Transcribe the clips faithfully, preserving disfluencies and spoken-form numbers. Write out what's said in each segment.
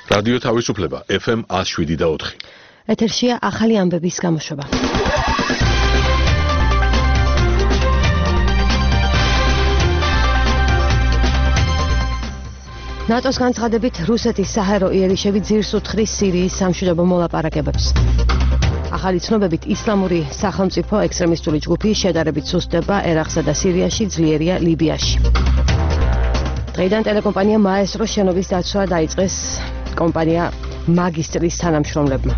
რადიო თავისუფლება ეფ ემ one oh seven და four. ეთერშია ახალი ამბების გამოშვება. ნატოს განცხადებით რუსეთის საჰაერო იერიშები ძირს უთხრის სირიის სამშვიდობო მოლაპარაკებებს. ახალი ცნობებით ისლამური სახელმწიფო ექსტრემისტული ჯგუფი შედარებით სუსტდება ერაყსა და სირიაში, ძლიერია ლიბიაში. დღეიდან ტელეკომპანია მაესტროს შენობის დაცვა დაიწყეს კომპანია მაგისტრის თანამშრომლებმა.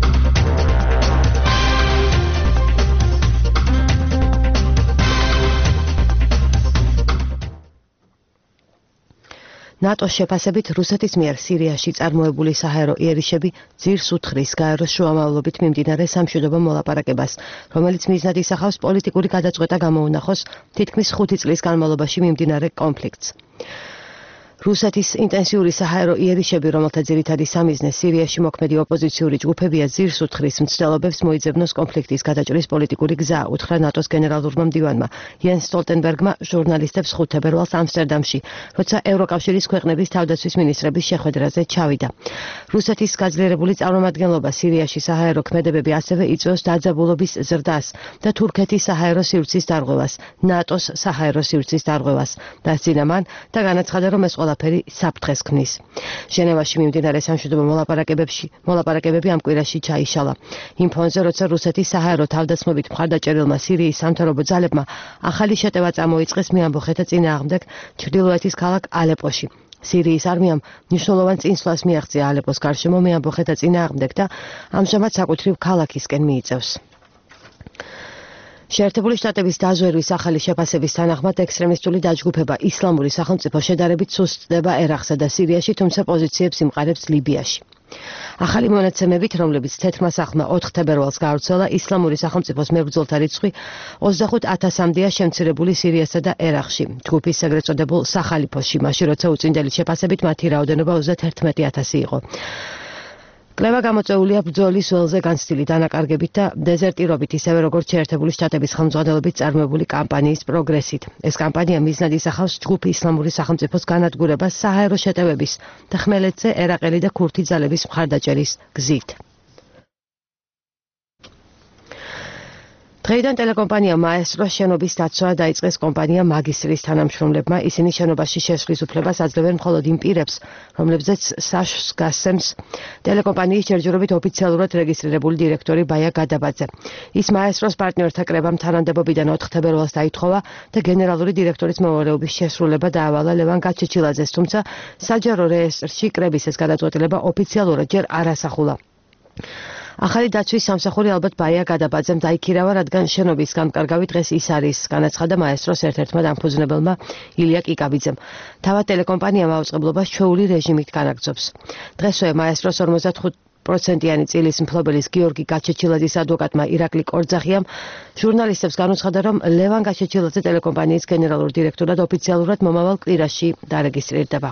ნატოს შეფასებით რუსეთის მიერ სირიაში წარმოებული საჰაერო იერიშები ძირს უთხრის გაეროს შუამავლობით მიმდინარე სამშვიდობო მოლაპარაკებას, რომელიც მიზნად ისახავს პოლიტიკური გადაწყვეტა გამოუნახოს თითქმის ხუთი წლის განმავლობაში მიმდინარე კონფლიქტს. რუსეთის ინტენსიური საჰაერო იერიშები, რომელთა ძირითადი სამიზნე სირიაში მოქმედი ოპოზიციური ჯგუფებია, ძირს უთხრის მცდელობებს მოიძებნოს კონფლიქტის გადაჭრის პოლიტიკური გზა, უთხრა ნატოს გენერალურმა მდივანმა იენს სტოლტენბერგმა ჟურნალისტებს ხუთ თებერვალს ამსტერდამში, როცა ევროკავშირის ქვეყნების თავდაცვის მინისტრების შეხვედრაზე ჩავიდა. რუსეთის გაძლიერებული წარმომადგენლობა სირიაში საჰაერო ქმედებები ასევე იწვევს დაძაბულობის ზრდას და თურქეთის საჰაერო სივრცის დარღვევას, ნატოს საჰაერო სივრცის დარღვევას. დასძინა მან და განაცხადა, რომ ეს ყველაფერი საფრთხეს ქმნის. ჟენევაში მიმდინარე სამშვიდობო მოლაპარაკებებში მოლაპარაკებები ამ კვირაში ჩაიშალა. იმ ფონზე, როცა რუსეთის საჰაერო თავდასხმებით მხარდაჭერილმა სირიის სამთავრობო ძალებმა ახალი შეტევა წამოიწყეს მეამბოხეთა წინააღმდეგ ჩრდილოეთის ქალაქ ალეპოში. სირიის არმიამ მნიშვნელოვან წინსვლას მიაღწია ალეპოს გარშემო მეამბოხეთა წინააღმდეგ და ამჟამად საკუთრივ ქალაქისკენ მიიწევს. შეერთებული შტატების დაზვერვის ახალი შეფასების თანახმად ექსტრემისტული დაჯგუფება ისლამური სახელმწიფო შედარებით სუსტდება ერაყსა და სირიაში, თუმცა პოზიციებს იმყარებს ლიბიაში. ახალი მონაცემებით, რომლებიც თეთრმა სახლმა ოთხ თებერვალს გაავრცელა, ისლამური სახელმწიფოს მებრძოლთა რიცხვი ოცდახუთ ათასამდეა შემცირებული სირიასა და ერაყში. ჯგუფის ეგრეთ წოდებულ სახალიფოში, მაშინ როცა უწინდელი შეფასებით მათი რაოდენობა ოცდაათერთმეტი ათასი იყო. კვლევა გამოწვეულია ბრძოლის ველზე განცდილი დანაკარგებით და დეზერტირობით, ისევე როგორც შეერთებული შტატების ხელმძღვანელობით წარმოებული კამპანიის პროგრესით. ეს კამპანია მიზნად ისახავს ჯგუფ ისლამური სახელმწიფოს განადგურებას საჰაერო შეტევების და ხმელეთზე ერაყელი და ქურთი ძალების მხარდაჭერის გზით. დღეიდან ტელეკომპანია მაესტროს შენობის დაცვა დაიწყეს კომპანია მაგისტრის თანამშრომლებმა. ისინი შენობაში შესვლის უფლებას აძლევენ მხოლოდ იმ პირებს, რომლებზეც საშს გასცემს ტელეკომპანიის ჯერჯერობით ოფიციალურად რეგისტრირებული დირექტორი ბაია გადაბაძე. ის მაესტროს პარტნიორთა კრებამ თანამდებობიდან ოთხ თებერვალს დაითხოვა და გენერალური დირექტორის მეუღლეობის შესრულება დაავალა ლევან გაჩეჩილაძეს, თუმცა საჯარო რეესტრში კრების ეს გადაწყვეტილება ოფიციალურად ჯერ არ ასახულა. ახალი დაცვის სამსახური ალბათ ბაია გადაბაძემ დაიქირავა, რადგან შენობის განკარგავი დღეს ის არის, განაცხადა მაესტროს ერთ-ერთმა დამფუძნებელმა ილია კიკაბიძემ. თავად ტელეკომპანია მაუწყებლობას ჩვეული რეჟიმით განაგრძობს. დღესვე მაესტროს ორმოცდახუთ პროცენტიანი წილის მფლობელის გიორგი გაჩეჩილაძის ადვოკატმა ირაკლი კორძახიამ ჟურნალისტებს განუცხადა, რომ ლევან გაჩეჩილაძე ტელეკომპანიის გენერალურ დირექტორად ოფიციალურად მომავალ კვირაში დარეგისტრირდება.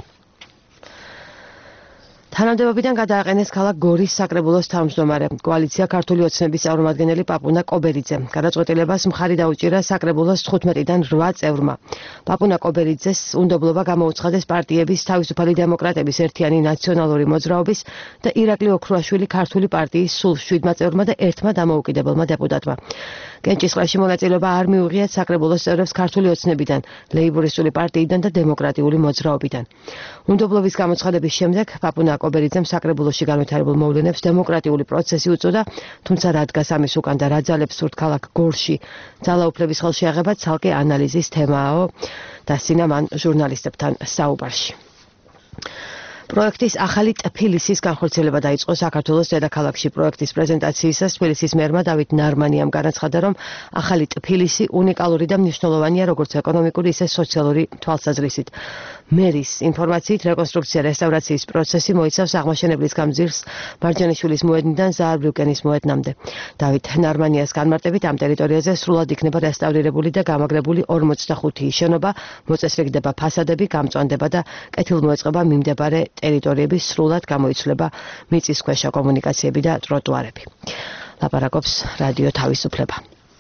თანამდებობიდან გადააყენეს ქალაქ გორის საკრებულოს თავმჯდომარე, კოალიცია ქართული ოცნების წარმომადგენელი პაპუნა კობერიძე. გადაწყვეტილებას მხარი დაუჭირა საკრებულოს თხუთმეტიდან რვა წევრმა. პაპუნა კობერიძეს უნდობლობა გამოუცხადეს პარტიების თავისუფალი დემოკრატების ერთიანი ნაციონალური მოძრაობის და ირაკლი ოქრუაშვილი ქართული პარტიის სულ შვიდმა წევრმა და ერთმა დამოუკიდებელმა დეპუტატმა. კენჭისყრაში მონაწილეობა არ მიუღიათ საკრებულოს წევრებს ქართული ოცნებიდან, ლეიბორისტული პარტიიდან და დემოკრატიული მოძრაობიდან. უნდობლობის გამოცხადების შემდეგ პაპუნა კობერიძემ საკრებულოში განვითარებულ მოვლენებს დემოკრატიული პროცესი უწოდა, თუმცა რა დგას ამის უკან და რა ძალებს სურთ ქალაქ გორში ძალაუფლების ხელში აღება ცალკე ანალიზის თემააო, დასცინა მან ჟურნალისტებთან საუბარში. პროექტის ახალი ტფილისის განხორციელება დაიწყო საქართველოს დედაქალაქში. პროექტის პრეზენტაციისას თბილისის მერმა დავით ნარმანიამ განაცხადა, რომ ახალი ტფილისი უნიკალური და მნიშვნელოვანია როგორც ეკონომიკური, ისე სოციალური თვალსაზრისით. მერის ინფორმაციით, რეკონსტრუქცია რესტავრაციის პროცესი მოიცავს აღმაშენებლის გამზირს მარჯანიშვილის მოედნიდან ზაარბრიუკენის მოედნამდე. დავით ნარმანიას განმარტებით, ამ ტერიტორიაზე სრულად იქნება რესტავრირებული და გამაგრებული ორმოცდახუთი შენობა, მოწესრიგდება ფასადები, გამწვანდება და კეთილმოეწყობა მიმდებარე ტერიტორიების, სრულად გამოიცვლება მიწისქვეშა კომუნიკაციები და ტროტუარები. ლაპარაკობს რადიო თავისუფლება.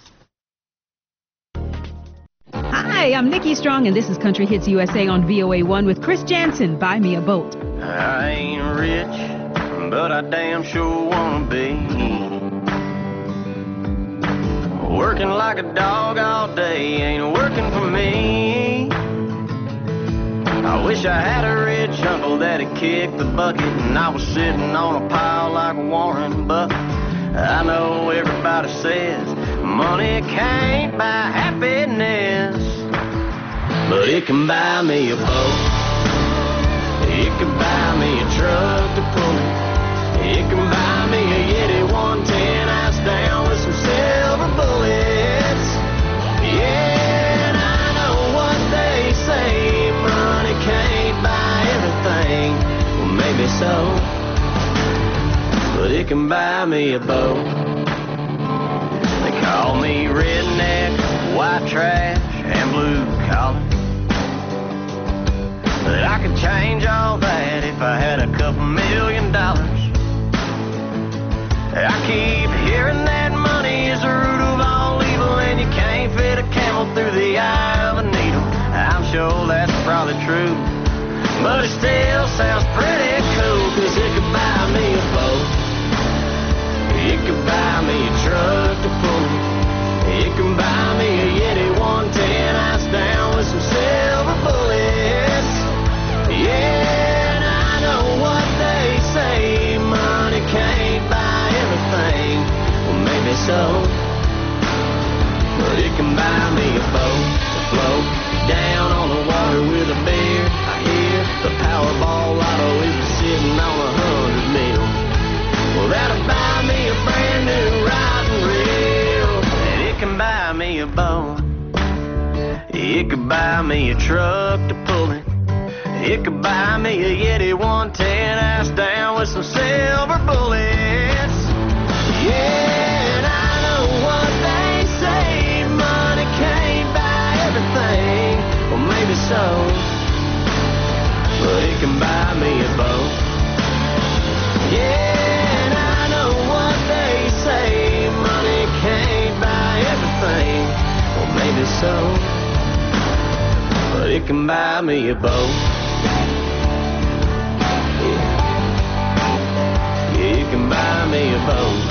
Hi, I'm Nikki Strong, and this is Country Hits U S A on V O A one with Chris Jansen. Buy me a boat. I ain't rich, but I damn sure wanna be. Working like a dog all day ain't working for me. I wish I had a rich uncle that'd kick the bucket and I was sitting on a pile like Warren Buffett. I know everybody says money can't buy happiness, but it can buy me a boat. It can buy me a truck to pull it. It can buy me a Yeti one ten ice down with some silver bullets. Yeah, and I know what they say, money can't buy everything. Well, maybe so, but it can buy me a boat. They call me redneck, white trash, and blue collar, but I could change all that if I had a couple million dollars. I keep hearing that money is the root of all evil, and you can't fit a camel through the eye of a needle. I'm sure that's probably true, but it still sounds pretty cool, 'cause it could buy me a boat. It could buy me a truck to pull. It can buy me a Yeti one ten ice down with some silver bullets. Yeah, and I know what they say, money can't buy everything. Well, maybe so, but it can buy me a boat to float down on the water with a beer. I hear the Powerball lotto is sitting on a hundred mil. Well, that'll buy me a brand new rod and reel. And it can buy me a boat. It could buy me a truck to pull it. It could buy me a Yeti one ten ass down with some silver bullets. Yeah, and I know what they say, money can't buy everything. Well, maybe so, but it can buy me a boat. Yeah, and I know what they say, money can't buy everything. Well, maybe so, but it can buy me a boat. It can buy me a boat.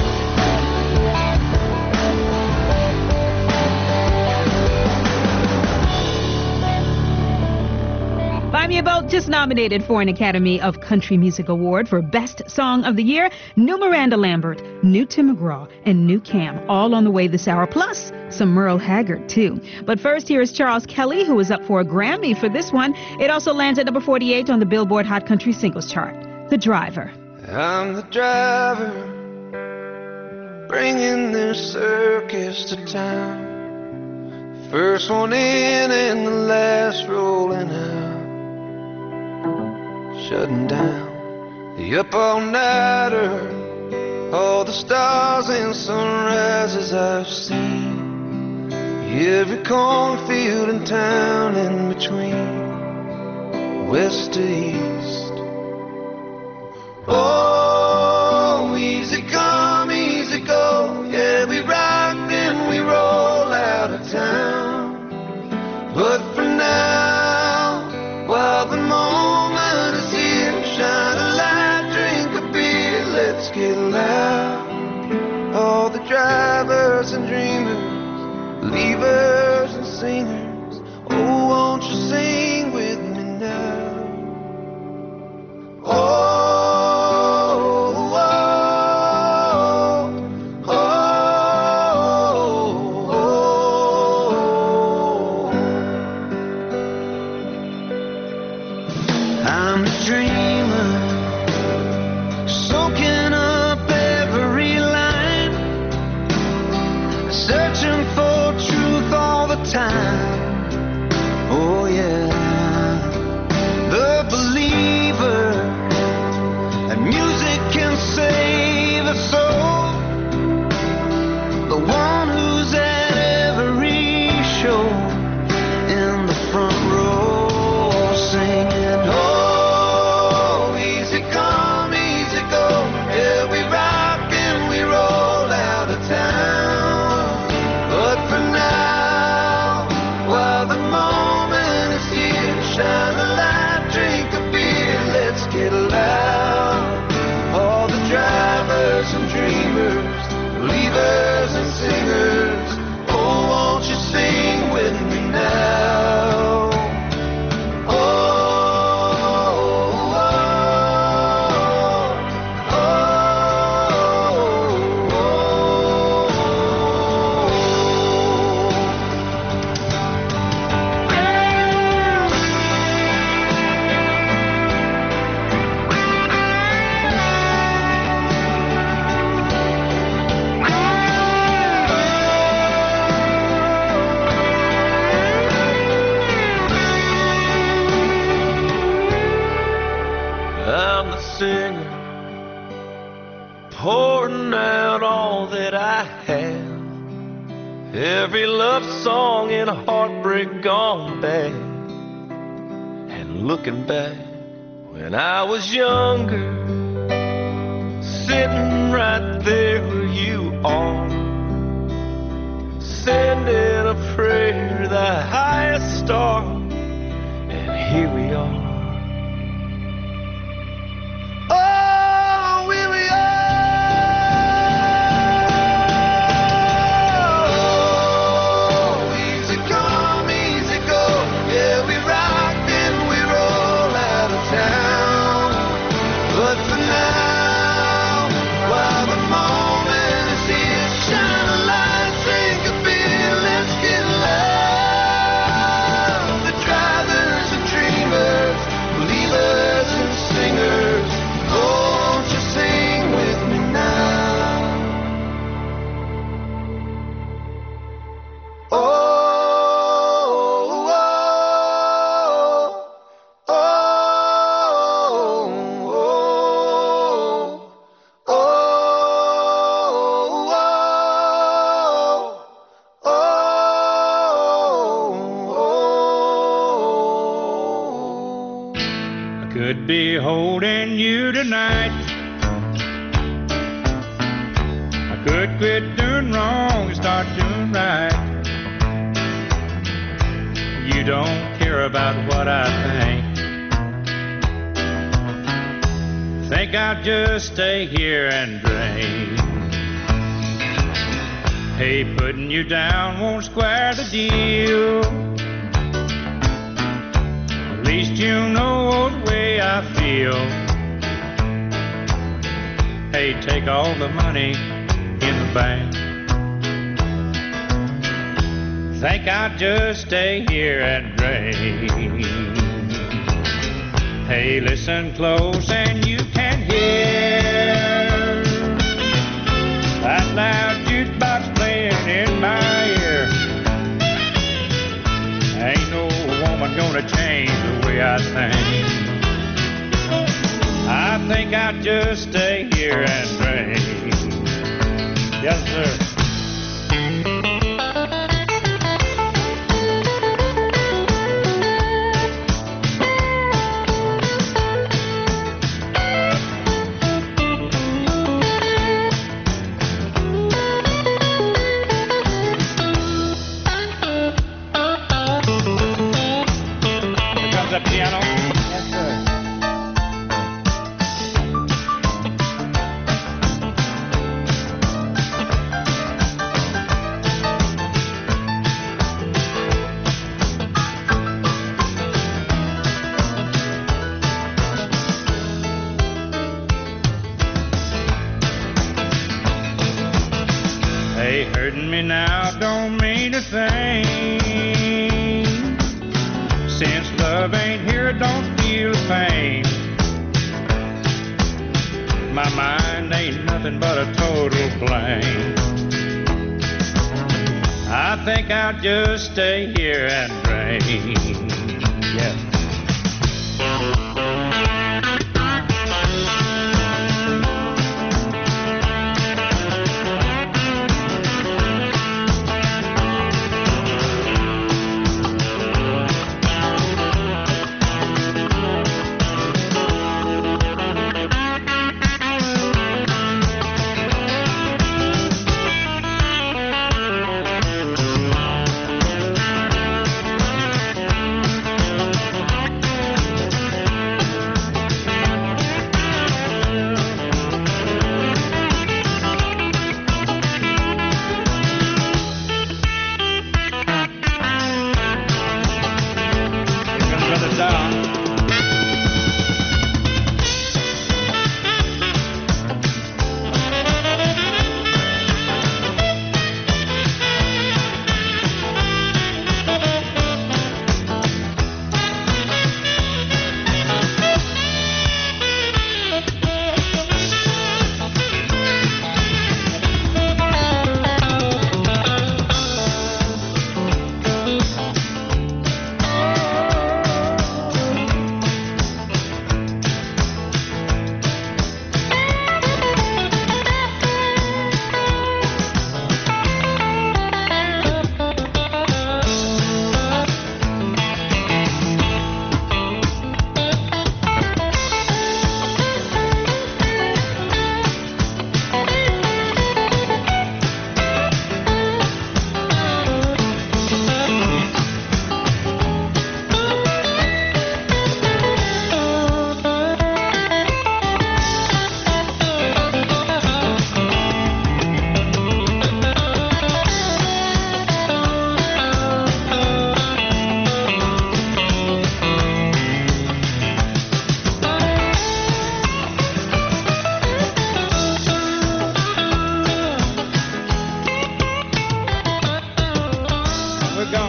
Buy Me a Boat just nominated for an Academy of Country Music Award for Best Song of the Year. New Miranda Lambert, new Tim McGraw, and new Cam, all on the way this hour, plus some Merle Haggard, too. But first, here is Charles Kelly, who is up for a Grammy for this one. It also lands at number forty-eight on the Billboard Hot Country Singles Chart. The Driver. I'm the driver, bringing this circus to town. First one in and the last rolling out. Shutting down the up all-nighter, all the stars and sunrises I've seen. Every cornfield and town in between, west to east. Oh, easy come, easy go. Yeah, we rock and we roll out of town. But for now, while the moment is here, shine a light, drink a beer, let's get loud. All the drivers and dreamers, believers and singers, oh, won't you sing with me now? Oh, time love song in a heartbreak gone bad. And looking back when I was younger, sitting right there where you are, sending a prayer to the highest star, and here we are. Oh, here we are. Could be holding you tonight. I could quit doing wrong and start doing right. You don't care about what I think. Think I'll just stay here and drink. Hey, putting you down won't square the deal. At least you know what way I feel. Hey, take all the money in the bank. Think I'll just stay here and drink. Hey, listen close and you can hear that loud jukebox playing in my ear. Ain't no woman gonna change the way I think. I think I'll just stay here and drink. Yes, sir. Piano. Yes, sir. Hey, hurting me now don't mean a thing. Since love ain't here, don't feel the pain. My mind ain't nothing but a total blank. I think I'll just stay here and drink. Yeah.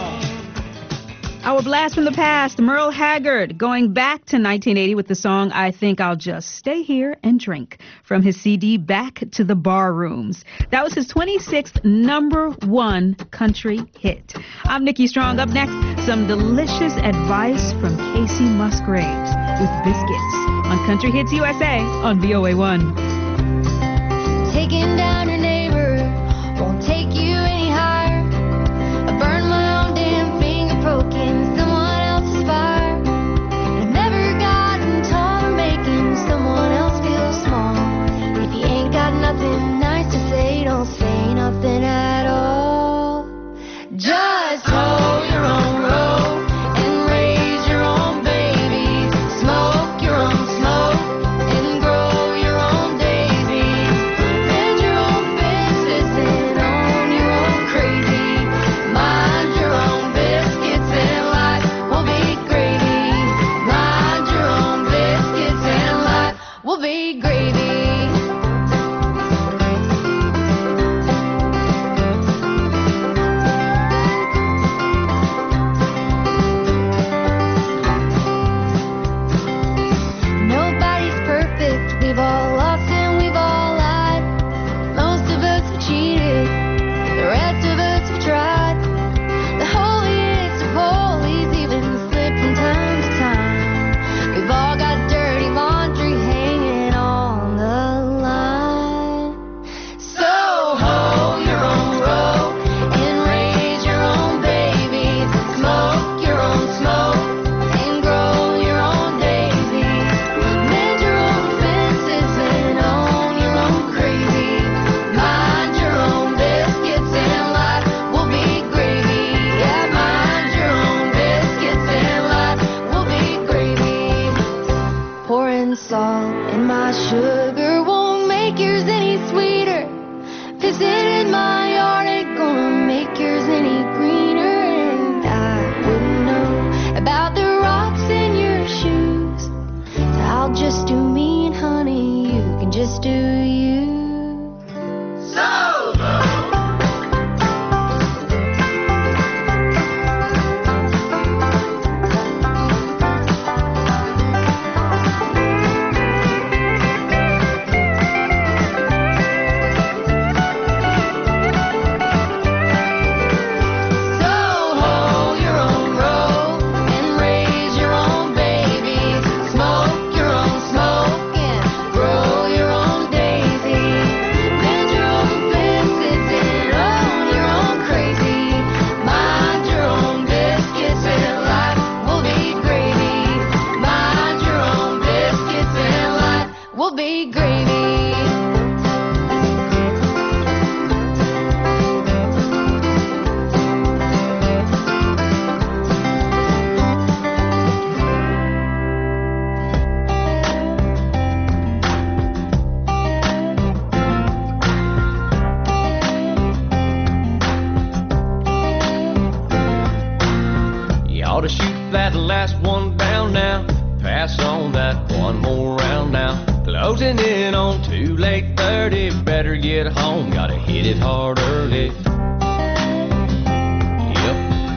Our blast from the past, Merle Haggard, going back to nineteen eighty with the song I Think I'll Just Stay Here and Drink from his C D Back to the Bar Rooms. That was his twenty-sixth number one country hit. I'm Nikki Strong. Up next, some delicious advice from Casey Musgraves with Biscuits on Country Hits U S A on V O A one. Taking down your neighbor won't take you any higher. I burned my own damn finger poking someone else's fire. I've never gotten tall or making someone else feel small. If you ain't got nothing nice to say, don't say nothing at all. Just hold your own road and raise your own babies. Smoke your own smoke and grow your own daisies. Mend your own fences and own your own crazy. Mind your own biscuits and life will be gravy. Mind your own biscuits and life will be gravy. Nobody's perfect. We've all lost and we've all lied. Most of us have cheated. The rest of us have tried. The holiest of holies even slip from time to time. We've all got dirty laundry hanging on the line. So hold your own road and raise your own babies. Smoke your own smoke and grow your own daisies. Mend your own fences and own your own crazy. Mind your own biscuits and life will be gravy. Yeah, mind your own biscuits and life will be gravy. Pouring salt in my sugar won't make yours any sweeter. Pissing in my yard ain't gonna make yours any greener. And I wouldn't know about the rocks in your shoes. So I'll just do me, and honey, you can just do you. So hold your own road and raise your own babies. Smoke your own smoke and grow your own daisies. Mend your own fences and own your own crazy. Mind your own biscuits and life will be gravy. Mind your own biscuits and life will be gravy. You ought to shoot that last one down now. Pass on that one more round now. Closing in on too late thirty. Better get home, gotta hit it hard early. Yep.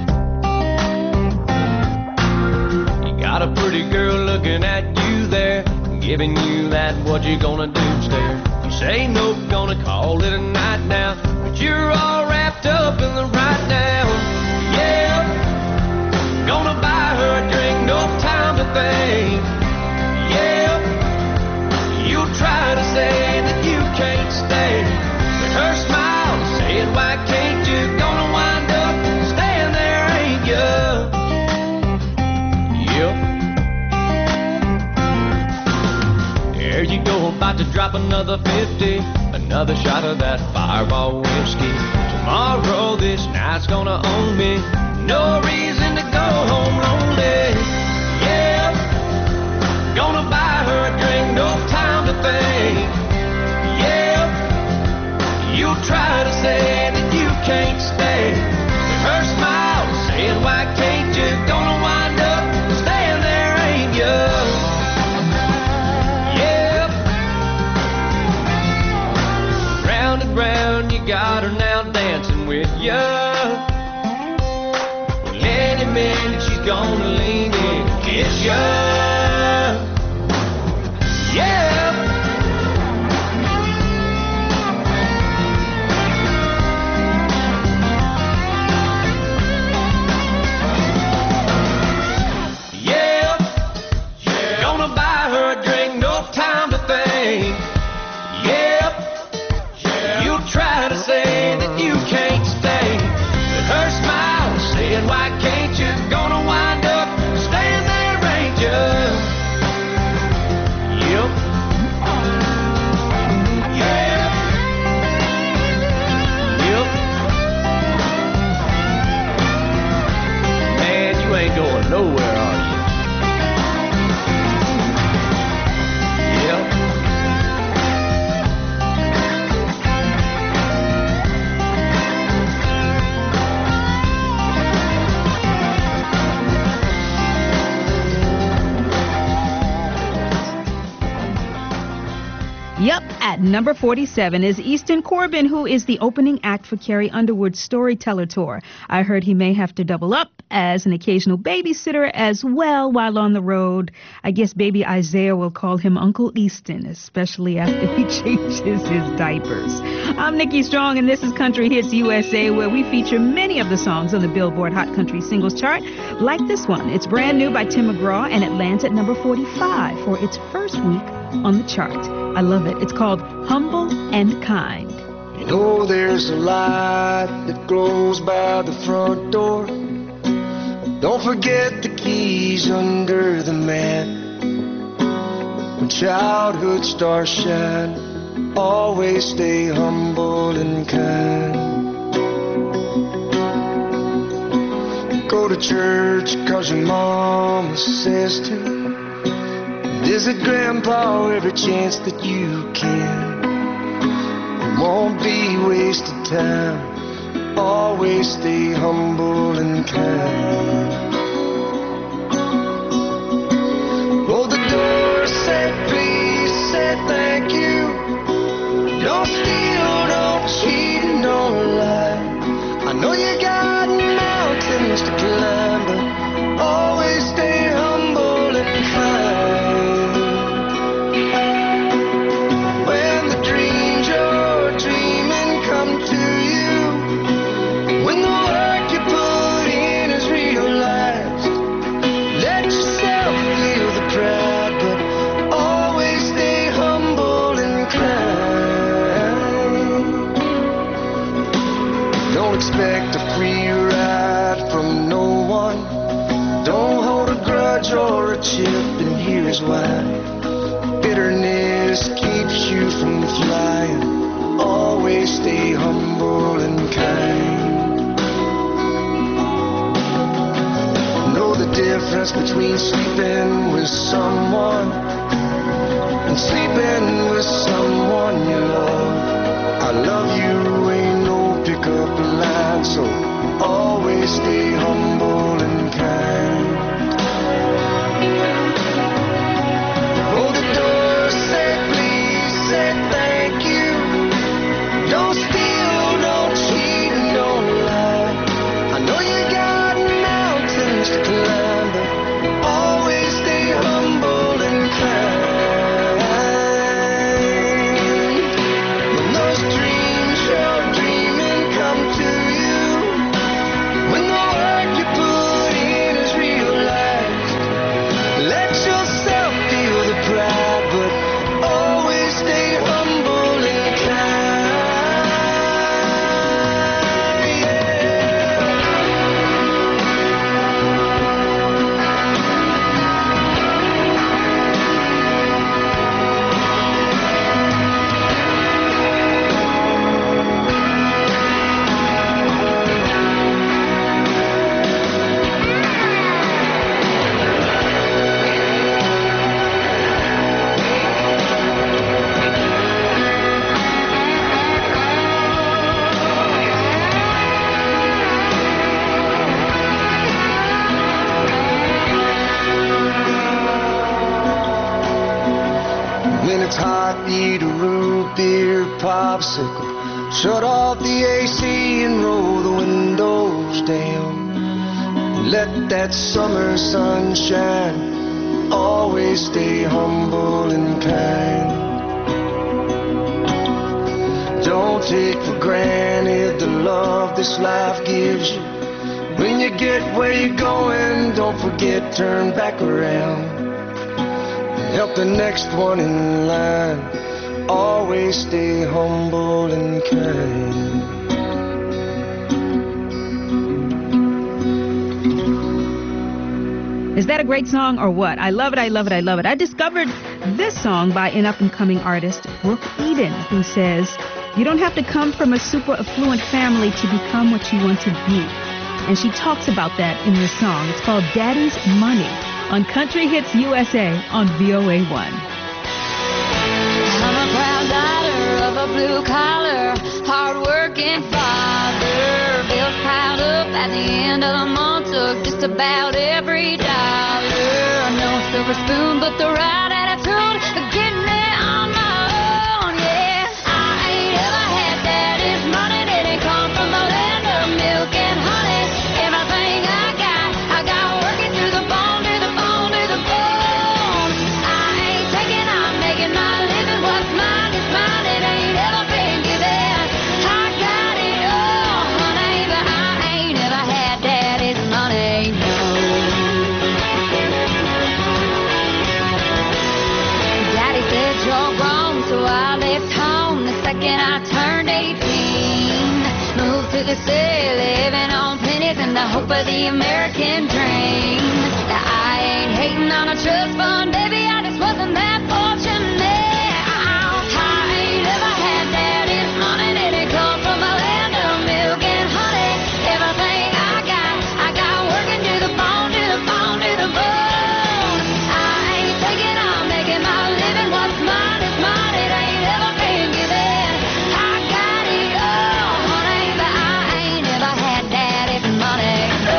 You got a pretty girl looking at you there, giving you that what you gonna do stare. You say nope, gonna call it a night now, but you're all wrapped up in the right now. Yeah. Gonna buy her a drink, no time to think. Yeah, you'll try to say that you can't stay, but her smile saying why can't you? Gonna wind up staying there, ain't ya? Yep. There you go, about to drop another fifty, another shot of that Fireball whiskey. Tomorrow this night's gonna own me. No reason to go home lonely. Yeah, gonna buy her a drink, no time to think. Yeah, you'll try to say that you can't stay, but her smile saying why can't you? Gonna wind up staying there, ain't ya? Yeah, round and round you got her now dancing with ya. man that she's gonna lean in and kiss you. Yeah. Yeah. Yeah. Gonna buy her a drink, no time to think. Yeah. Yeah. You try to say that you can't stay, but her smile is saying, why can't you? Gonna wind up staying there, ain't you? Yep. Yeah. Yep. Man, you ain't going nowhere, are you? Yep. Yep, at number forty-seven is Easton Corbin, who is the opening act for Carrie Underwood's Storyteller Tour. I heard he may have to double up as an occasional babysitter as well while on the road. I guess baby Isaiah will call him Uncle Easton, especially after he changes his diapers. I'm Nikki Strong, and this is Country Hits U S A, where we feature many of the songs on the Billboard Hot Country Singles Chart, like this one. It's brand new by Tim McGraw, and it lands at number forty-five for its first week on the chart. I love it. It's called Humble and Kind. You know there's a light that glows by the front door. Don't forget the keys under the mat. When childhood stars shine, always stay humble and kind. Go to church 'cause your mama says to. Visit Grandpa every chance that you can. It won't be wasted time. Always stay humble and kind. Hold the door, say please, say thank you. Don't steal, don't cheat, and don't lie. I know you got mountains to climb, but always stay humble and kind. Expect a free ride from no one. Don't hold a grudge or a chip, and here's why. Bitterness keeps you from flying. Always stay humble and kind. Know the difference between sleeping with someone and sleeping with someone you love. I love you ain't no pick up a line, so always stay humble and kind. Hold the door, say please, say thank you. Don't steal, don't cheat, and don't lie. I know you got mountains to climb, but always stay humble and kind. When those dreams you're dreaming come to you, when the work you put in is realized, let yourself feel the pride, but always stay humble and kind. When it's hot, eat a root beer popsicle. Shut off the A C and roll the windows down. Let that summer sun shine. Always stay humble and kind. Don't take for granted the love this life gives you. When you get where you're going, don't forget, turn back around. Help the next one in line. Always stay humble and kind. Is that a great song or what? I love it, I love it, I love it. I discovered this song by an up-and-coming artist, Brooke Eden, who says, you don't have to come from a super affluent family to become what you want to be. And she talks about that in this song. It's called Daddy's Money on Country Hits U S A on V O A one. I'm a proud daughter of a blue-collar, hard-working father. Bills piled up at the end of the month, took just about every dollar. No silver spoon, but the right attitude, getting it on my own, yeah. I ain't ever had daddy's money, didn't come from the land of milk and honey. Everything I got, I got working through the bone, to the bone, to the bone. I ain't taking, I'm making my living. What's mine is mine, it ain't ever been given. I got it all, honey, but I ain't ever had daddy's money, no. Daddy said you're grown, so I left home the second I turned eighteen. Moved to the city, living on pennies in the hope of the American dream. Now I ain't hating on a trust fund, baby, I just wasn't that fortunate. I ain't ever had daddy's money, didn't come from a land of milk and honey. Everything I got, I got working to the bone, to the bone, to the bone. I ain't taking, I'm making my living. What's mine is mine, it ain't ever been given. I got it all, honey, but I ain't ever had daddy's money.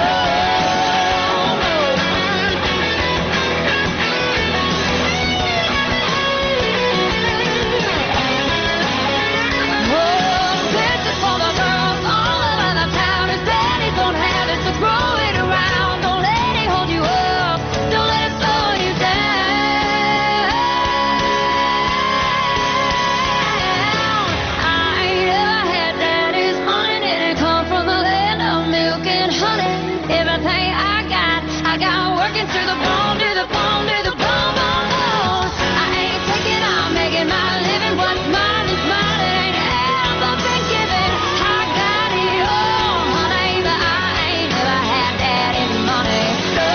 Oh, this is for the girls all over the town. If daddies don't have it, so throw it around. Don't let it hold you up, don't let it slow you down. I ain't ever had daddy's money, didn't come from the land of milk and honey. Everything I got, I got working through the bone, to the bone, to the bone, bone, bone. I ain't taking, I'm making my living. What's mine is mine, it ain't ever been given. I got it all, honey, but I ain't never had daddy's money. No.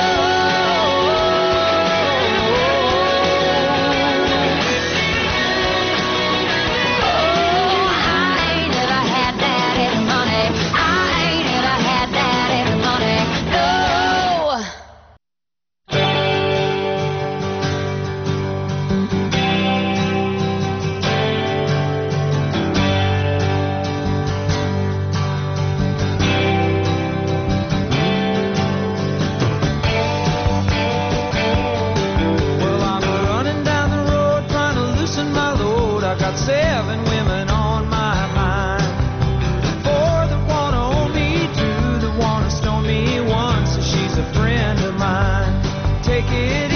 Oh, I ain't never had daddy's money. I ain't never had daddy's money. No. Well, I'm running down the road trying to loosen my load. I got seven women on my mind. Four that wanna own me, two that wanna stone me, one says she's a friend of mine. Take it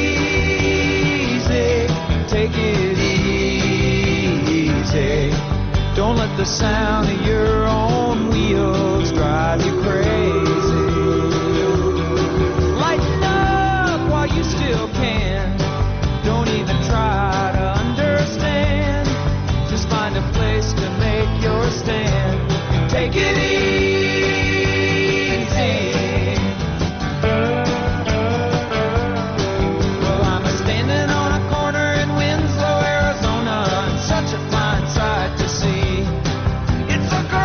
easy, take it easy. Don't let the sound of your own wheels drive you crazy. Lighten up while you still can. Don't even try to understand. Just find a place to make your stand. Take it easy. Well, I'm standing on a corner in Winslow, Arizona, and such a fine sight to see. It's a girl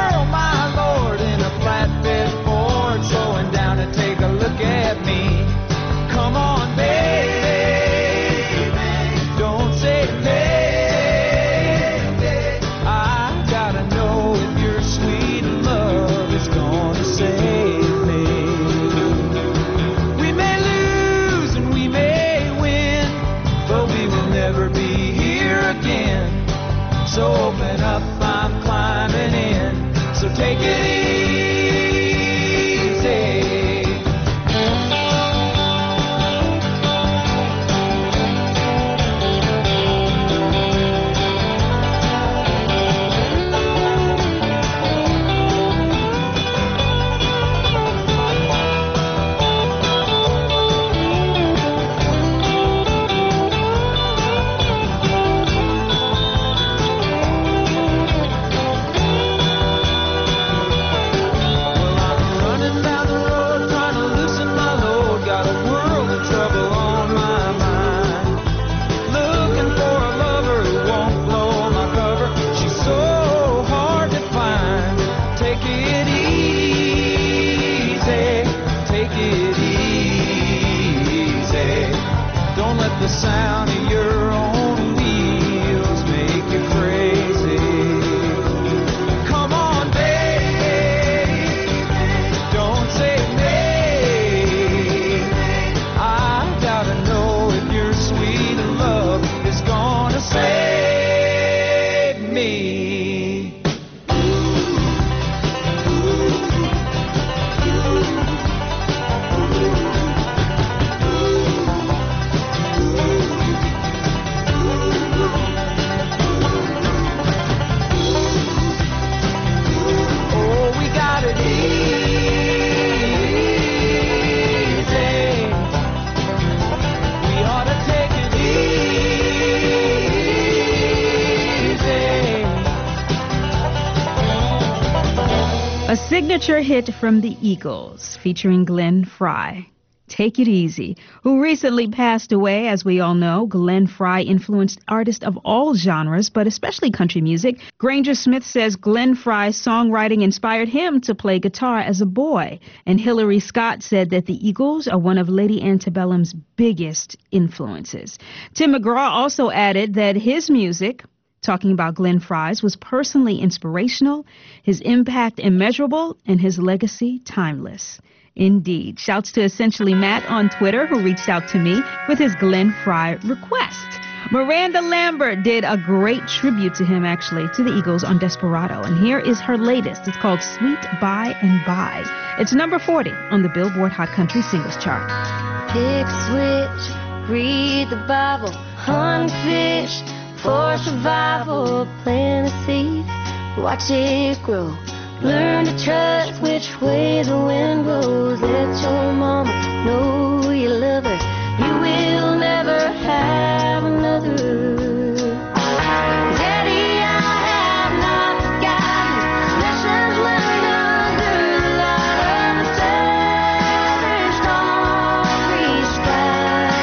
signature hit from the Eagles featuring Glenn Frey. Take It Easy, who recently passed away. As we all know, Glenn Frey influenced artists of all genres, but especially country music. Granger Smith says Glenn Frey's songwriting inspired him to play guitar as a boy. And Hillary Scott said that the Eagles are one of Lady Antebellum's biggest influences. Tim McGraw also added that his music, talking about Glenn Frey's, was personally inspirational, his impact immeasurable, and his legacy timeless. Indeed. Shouts to Essentially Matt on Twitter, who reached out to me with his Glenn Frey request. Miranda Lambert did a great tribute to him, actually, to the Eagles on Desperado. And here is her latest. It's called Sweet By and By. It's number forty on the Billboard Hot Country Singles Chart. Pick a switch, read the Bible, hunt fish for survival, plant a seed, watch it grow. Learn to trust which way the wind blows. Let your mama know you love her. You will never have another. Daddy, I have not forgotten lessons learned under the light of the southern starry sky.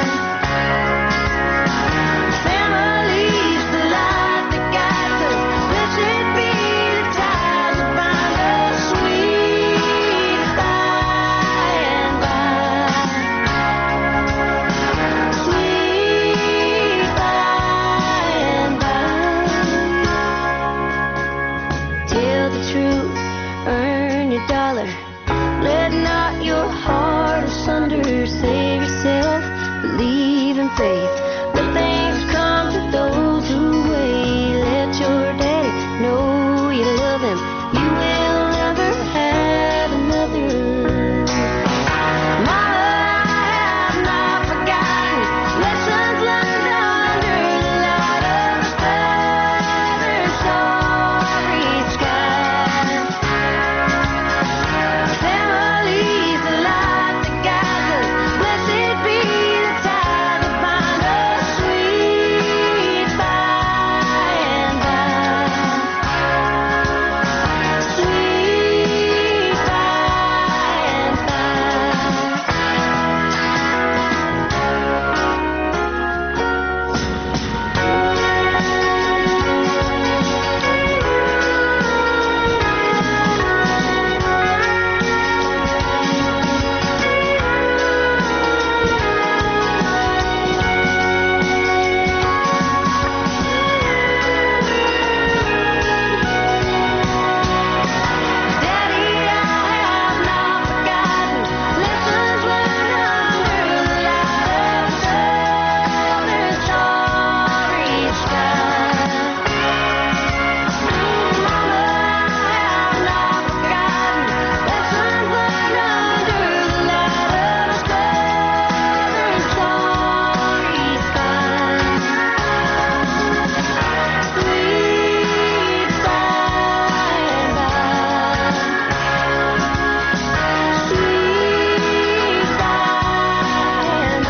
Family's the light that guides us. Blessed be the ties that bind us. Sweet by and by. Sweet by and by. Tell the truth, earn your dollar. Let not your heart asunder. Save yourself, believe in faith. Let things come to those who wait. Let your daddy know you love him. You will never have another. Mama, I have not forgotten lessons learned under the light of the southern starry sky. Family's the light that guides us. Blessed be the tie that bind us. Sweet by and by. Sweet by and by. Daddy, I have not forgotten lessons learned under the light of the southern starry sky. Mama, I have not forgotten lessons learned under the light of the southern starry sky. Sweet by and by. Sweet by and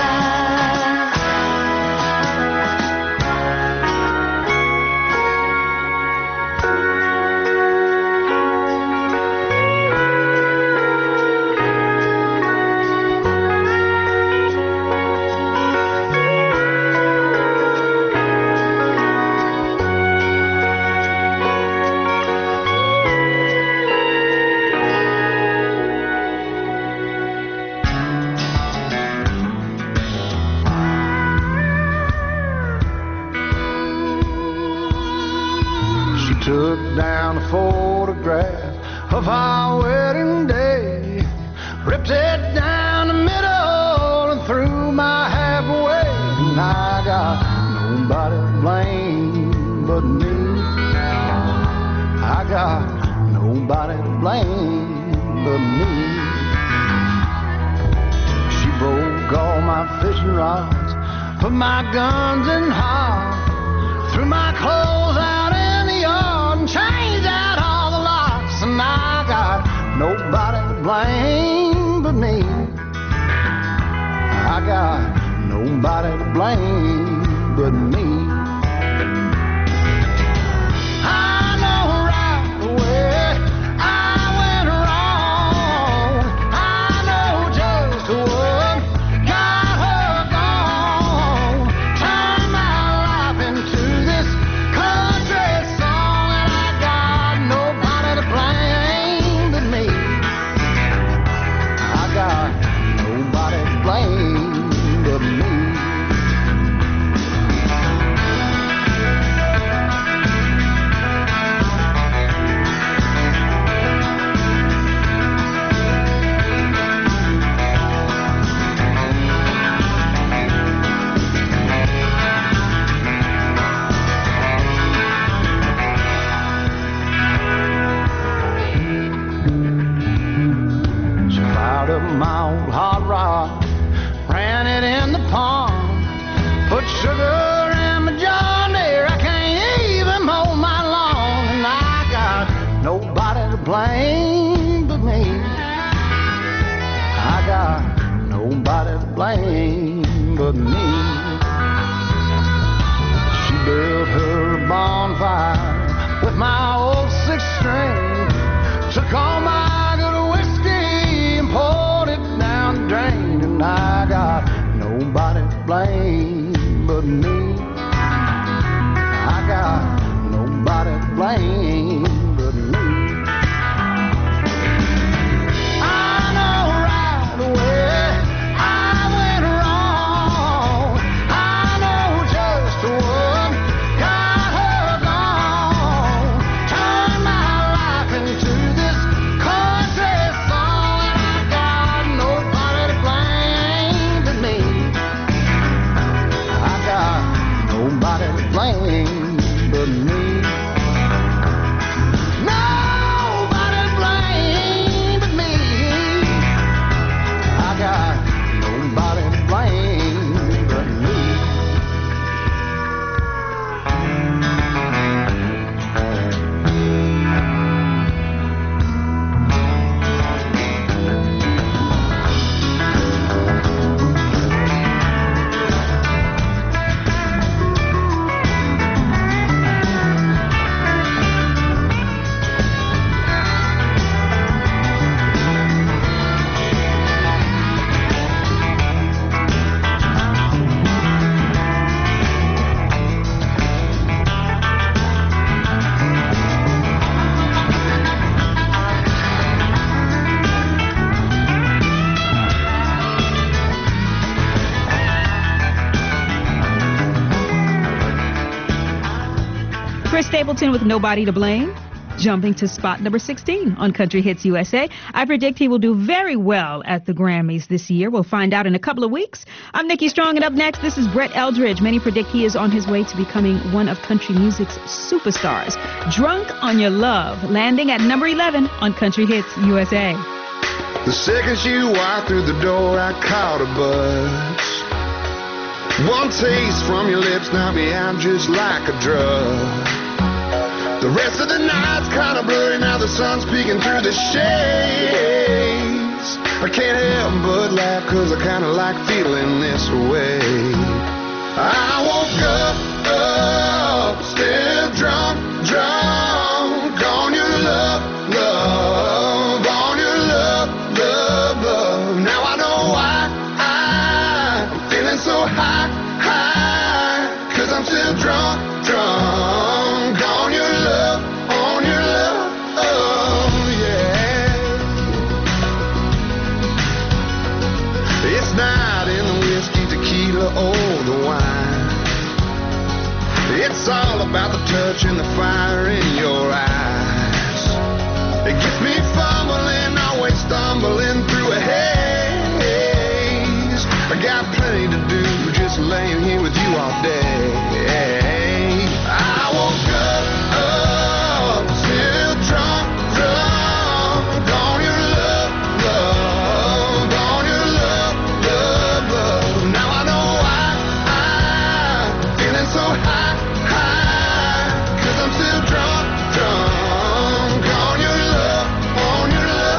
She took down a photograph of our wedding day, ripped it down the middle and threw my half away. And I got nobody to blame but me. I got nobody to blame but me. She broke all my fishing rods, put my guns in hard, threw my clothes out in the yard and changed out all the locks. And I got nobody to blame but me. I got nobody to blame but me. I know right away I went wrong. old hot rod, ran it in the pond, put sugar in my John Deere. I can't even mow my lawn, and I got nobody to blame but me. I got nobody to blame but me. She built her bonfire with my old six string, took all my good whiskey and poured it down the drain, and I got nobody to blame but me. I got nobody to blame but me. I know right away I went wrong. I know just what got her gone. Turned my life into this country song, and I got nobody to blame but me. I got nobody to blame but me. Nobody to blame but me. I got nobody to blame but me. Chris Stapleton with Nobody to Blame. Jumping to spot number sixteen on Country Hits U S A. I predict he will do very well at the Grammys this year. We'll find out in a couple of weeks. I'm Nikki Strong, and up next, this is Brett Eldridge. Many predict he is on his way to becoming one of country music's superstars. Drunk on Your Love, landing at number eleven on Country Hits U S A. The second she walked through the door, I caught a buzz. One taste from your lips knocked me out just like a drug. The rest of the night's kind of blurry, now the sun's peeking through the shades. I can't help but laugh, cause I kind of like feeling this way. I woke up, up, still drunk, drunk on your love, love, on your love, love, love. Now I know why I'm feeling so high, high, cause I'm still drunk, drunk on your love, on your love, oh yeah. It's not in the whiskey, tequila, or the wine. It's all about the touch and the fire in your eyes. It gets me fumbling, always stumbling through a haze. I got plenty to do, just laying here with you all day. I woke up, up, still drunk, drunk on your love, love, on your love, love, love. Now I know why I'm feeling so high, high, cause I'm still drunk, drunk on your love, on your love.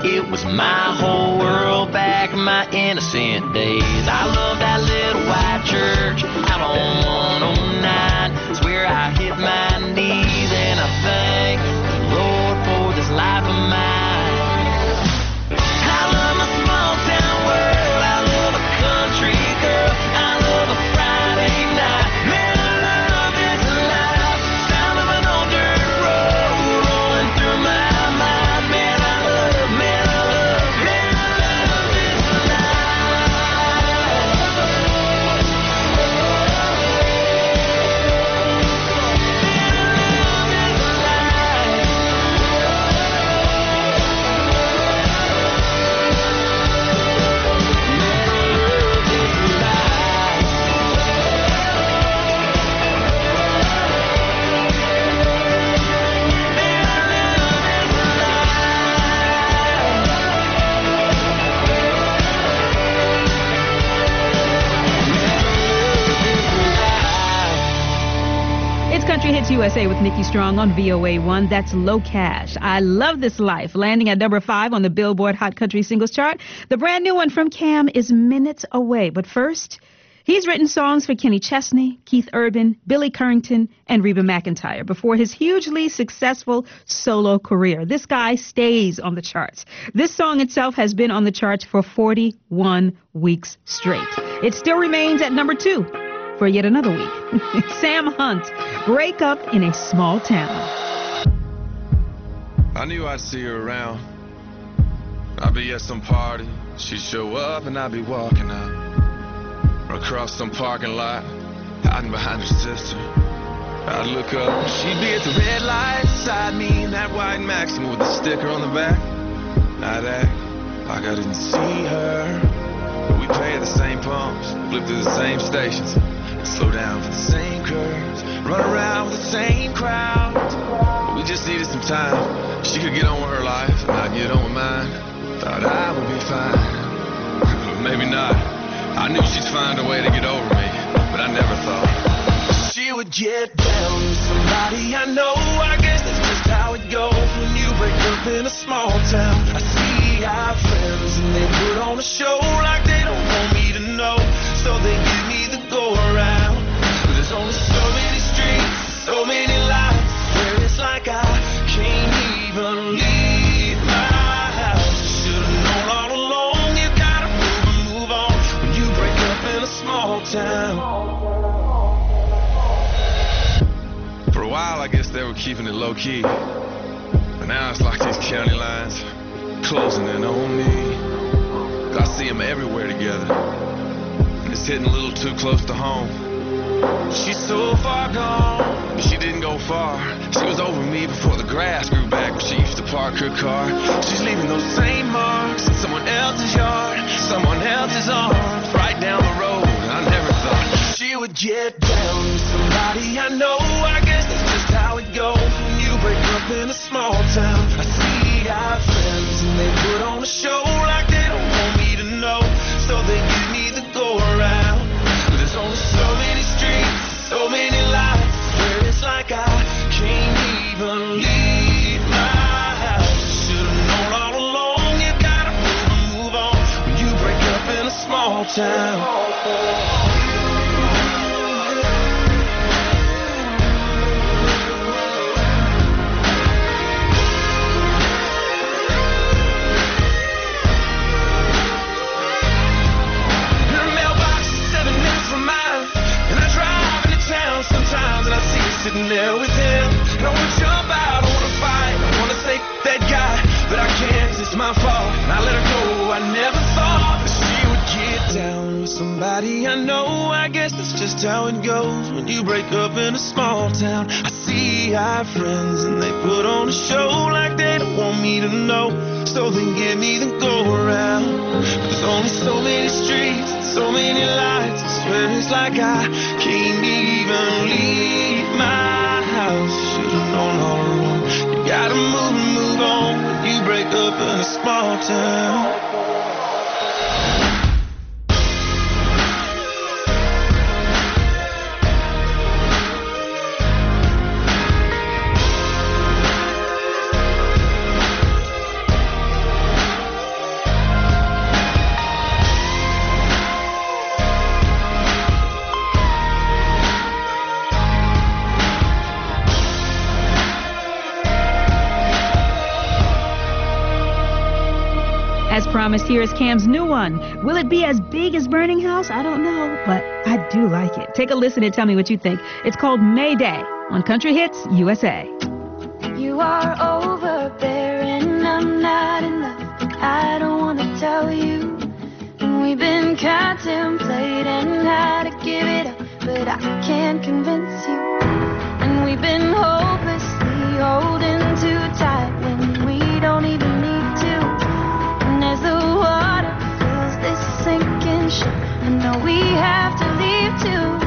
It was my whole world back in my innocent days. I love that little white church out on one oh nine. It's where I hit my knees and I thank the Lord for this life of mine. I love my small town world. I love a country girl. I love a Friday night. Man, I love this life. Sound of an old dirt road rolling through my mind. Man, I love, man, I love, man, I love this Country Hits U S A with Nikki Strong on V O A one. That's Low Cash. I Love This Life, landing at number five on the Billboard Hot Country Singles Chart. The brand new one from Cam is Minutes Away. But first, he's written songs for Kenny Chesney, Keith Urban, Billy Currington, and Reba McEntire before his hugely successful solo career. This guy stays on the charts. This song itself has been on the charts for forty-one weeks straight. It still remains at number two for yet another week. Sam Hunt, Break Up in a Small Town. I knew I'd see her around. I'd be at some party, she'd show up and I'd be walking out. Or across some parking lot, hiding behind her sister. I'd look up and she'd be at the red light beside me in that white Maxima with the sticker on the back. I'd act like I didn't see her, but we pay at the same pumps, flip through the same stations, slow down for the same curves, run around with the same crowd. But we just needed some time. She could get on with her life, and I'd get on with mine. Thought I would be fine, but maybe not. I knew she'd find a way to get over me, but I never thought she would get down with somebody I know. I guess that's just how it goes when you break up in a small town. I see our friends, and they put on a show like they don't want me to know, so they give me the go around. But there's only so many streets, so many lights, where it's like I can't even leave my house. Should've known all along, you gotta move and move on when you break up in a small town. For a while I guess they were keeping it low key, but now it's like these county lines closing in on me. I see them everywhere together, it's hitting a little too close to home. She's so far gone, but she didn't go far. She was over me before the grass grew back where she used to park her car. She's leaving those same marks in someone else's yard, someone else's arms, right down the road. I never thought she would get down with somebody I know. I guess that's just how it goes when you break up in a small town. I see our friends and they put on a show like they don't want me to know, so they give me the go around. But there's only so many streets, so many lights, where it's like I can't even leave my house. Should've known all along, you gotta move and move on when you break up in a small town. Sitting there with him, and I wanna jump out, I wanna fight, I wanna say that guy, but I can't, 'cause it's my fault, and I let her go. I never thought that she would get down with somebody I know. I guess that's just how it goes when you break up in a small town. I see our friends and they put on a show like they don't want me to know, so they give me the go around. But there's only so many streets, so many lights, I swear it's like I can't even leave my house. Should've known all along, you gotta move and move on when you break up in a small town. As promised, here is Cam's new one. Will it be as big as Burning House? I don't know, but I do like it. Take a listen and tell me what you think. It's called Mayday on Country Hits U S A. You are overbearing, I'm not in love. I don't want to tell you. And we've been contemplating how to give it up, but I can't convince you. And we've been hopelessly holding too tight when we don't even need to. And as the water fills this sinking ship, I know we have to leave too.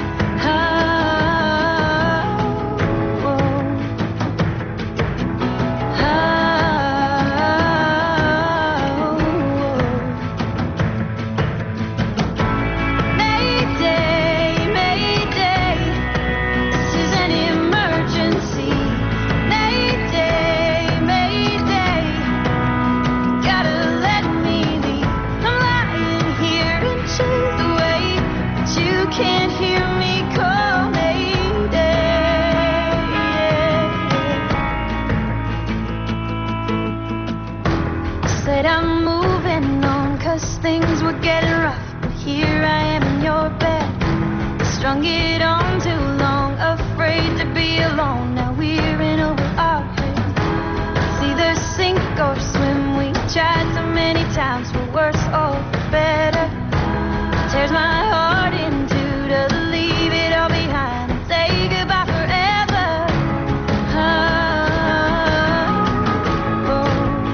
Strung it on too long, afraid to be alone. Now we're in over our heads. It's either sink or swim. We tried so many times for worse or for better. It tears my heart in two to leave it all behind and say goodbye forever. Oh, oh,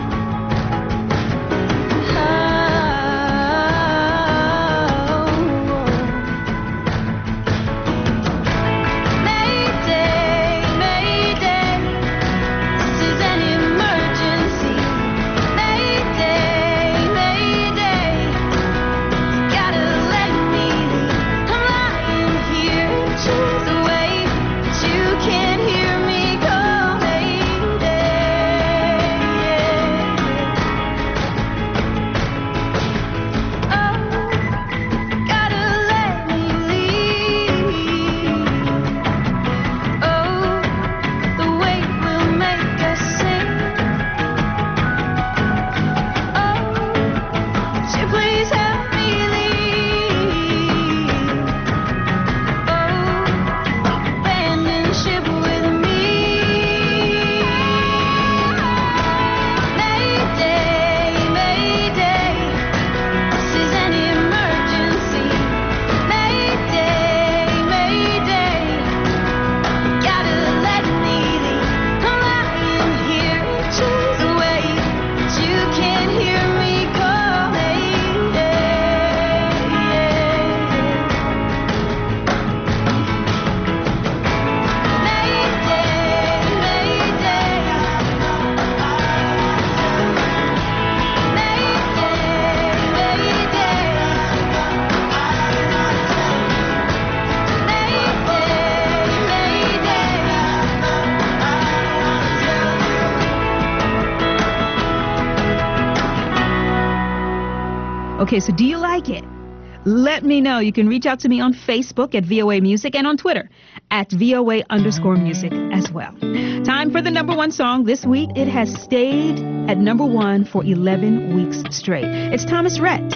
Okay, so do you like it? Let me know. You can reach out to me on Facebook at V O A Music and on Twitter at V O A underscore music as well. Time for the number one song. This week, it has stayed at number one for eleven weeks straight. It's Thomas Rhett,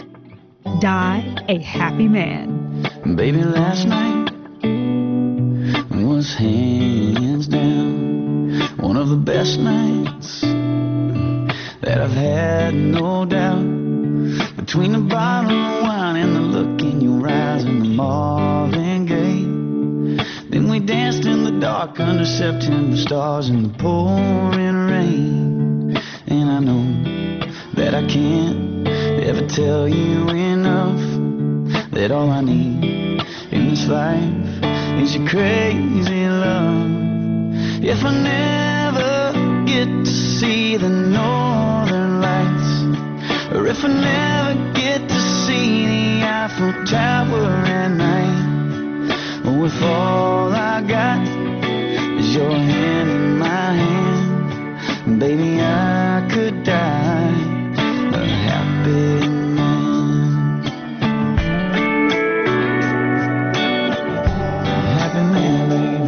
Die a Happy Man. Baby, last night was hands down one of the best nights that I've had, no doubt. Between the bottle of wine and the look in your eyes and the Marvin Gaye, then we danced in the dark under September stars in the pouring rain. And I know that I can't ever tell you enough that all I need in this life is your crazy love. If I never get to see the northern lights, or if I never get to see the Eiffel Tower at night, or if all I got is your hand in my hand, baby, I could die a happy man. A happy man, baby.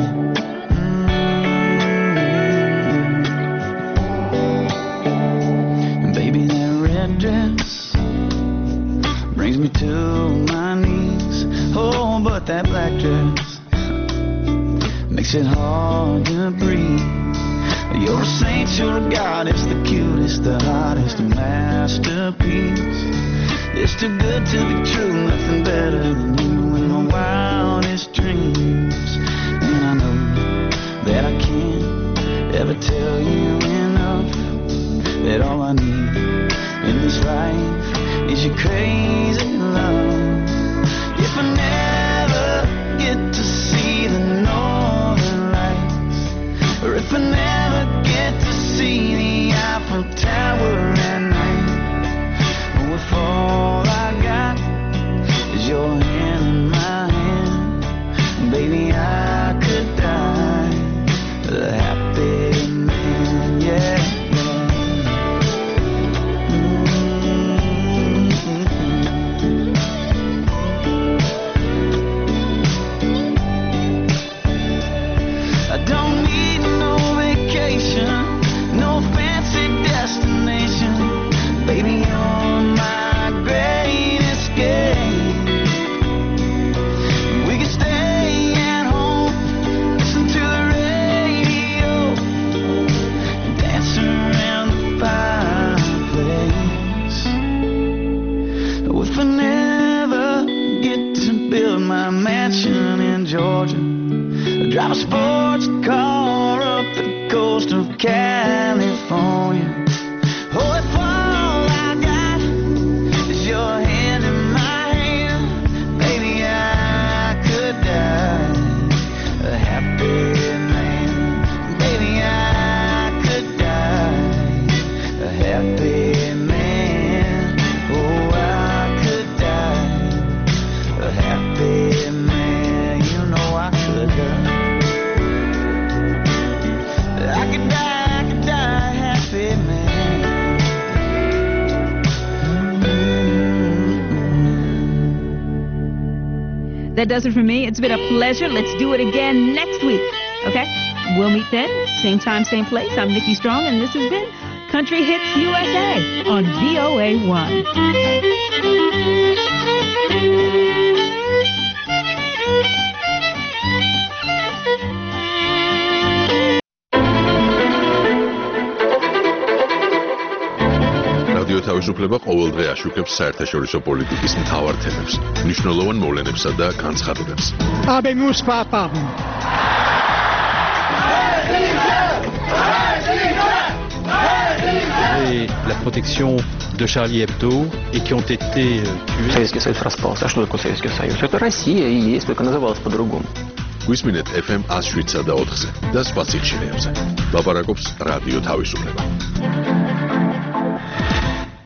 Mm-hmm. Baby, that red that dress brings me to my knees. Oh, but that black dress makes it hard to breathe. You're a saint, you're a goddess, the cutest, the hottest, a masterpiece. It's too good to be true, nothing better than you in my wildest dreams. And I know that I can't ever tell you enough that all I need in this life is your crazy love. If I never get to see the northern lights, or if I never get to see the Eiffel Tower at night, or if all I got is your hand in my hand, baby, I could die a happy man, yeah. Drive a sports car up the coast of California. Oh, if all I got is your hand in my hand, baby, I could die a happy man. Baby, I could die a happy man. Oh, I could die a happy man. You know I could die. That does it for me. It's been a pleasure. Let's do it again next week. Okay? We'll meet then. Same time, same place. I'm Nikki Strong, and this has been Country Hits U S A on V O A one. რადიო თავისუფლება ყოველდღე აშუქებს საერთაშორისო პოლიტიკის მთავარ თემებს, მნიშვნელოვან მოვლენებსა და განცხადებებს. Habemos papam. Et la protection de Charlie Hebdo et qui ont été tués. Советский Союз распался. А что такое Советский Союз? Это Россия и есть, только называлась по-другому. გვისმინეთ эф эм one oh seven და ოთხზე და სხვა სიხშირეებზე. ლაპარაკობს რადიო თავისუფლება.